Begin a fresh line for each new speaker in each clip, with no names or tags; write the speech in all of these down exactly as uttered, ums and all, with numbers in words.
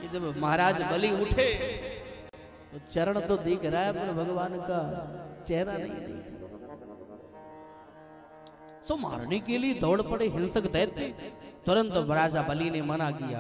कि जब महाराज बलि उठे तो चरण तो दिख रहा है पर भगवान का चेहरा नहीं। सो मारने के लिए दौड़ पड़े हिंसक दैत्य। तुरंत राजा बलि ने मना किया,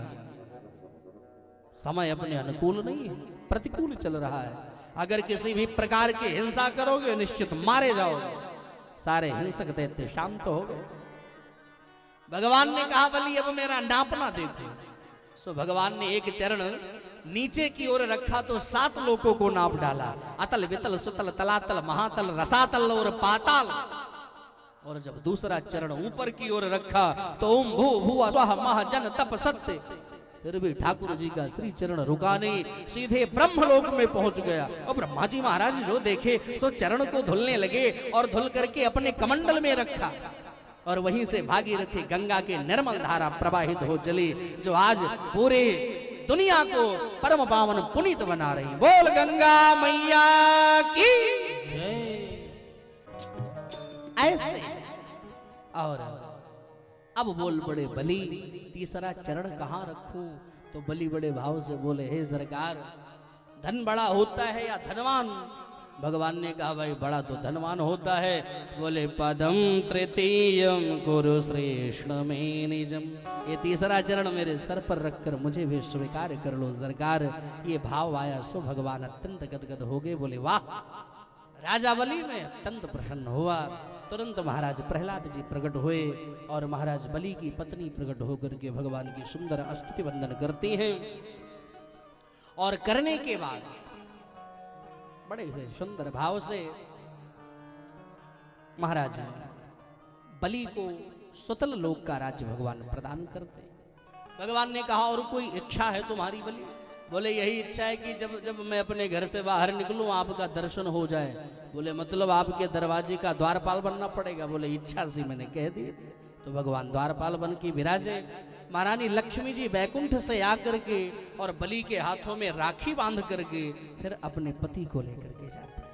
समय अपने अनुकूल नहीं है, प्रतिकूल चल रहा है। अगर किसी भी प्रकार की हिंसा करोगे निश्चित मारे जाओगे। सारे हिंसक दैत्य शांत हो गए। भगवान ने कहा बलि अब मेरा नापना देखो। सो भगवान ने एक चरण नीचे की ओर रखा तो सात लोकों को नाप डाला, अतल वितल सुतल तलातल महातल रसातल और पाताल। और जब दूसरा चरण ऊपर की ओर रखा तो ओम भू भुआ स्वह मह जन तप सत्य। फिर भी ठाकुर जी का श्री चरण रुका नहीं, सीधे ब्रह्मलोक में पहुंच गया। और ब्रह्मा जी महाराज जो देखे सो चरण को धुलने लगे और धुल करके अपने कमंडल में रखा। और वहीं से भागीरथी गंगा के निर्मल धारा प्रवाहित हो चली, जो आज पूरे दुनिया को परम पावन पुनीत बना रही। बोल गंगा मैया की ऐसे। और अब बोल बड़े बलि तीसरा चरण कहां रखूं? तो बलि बड़े भाव से बोले, हे सरकार, धन बड़ा होता है या धनवान? भगवान ने कहा, भाई बड़ा तो धनवान होता है। बोले पदम तृतीयम कुरु श्रेष्ठ में निजम। ये तीसरा चरण मेरे सर पर रखकर मुझे भी स्वीकार कर लो सरकार। ये भाव आया सो भगवान अत्यंत गदगद हो गए। बोले वाह, राजा बलि में अत्यंत प्रसन्न हुआ। तुरंत महाराज प्रहलाद जी प्रकट हुए और महाराज बलि की पत्नी प्रकट होकर के भगवान की सुंदर स्तुति वंदन करती हैं। और करने के बाद बड़े ही सुंदर भाव से महाराज बलि को स्वतल लोक का राज्य भगवान प्रदान करते। भगवान ने कहा, और कोई इच्छा है तुम्हारी बलि? बोले यही इच्छा है कि जब जब मैं अपने घर से बाहर निकलूं आपका दर्शन हो जाए। बोले मतलब आपके दरवाजे का द्वारपाल बनना पड़ेगा? बोले इच्छा सी मैंने कह दी। तो भगवान द्वारपाल बन के विराजे। महारानी लक्ष्मी जी बैकुंठ से आकर के और बलि के हाथों में राखी बांध करके फिर अपने पति को लेकर के जाते।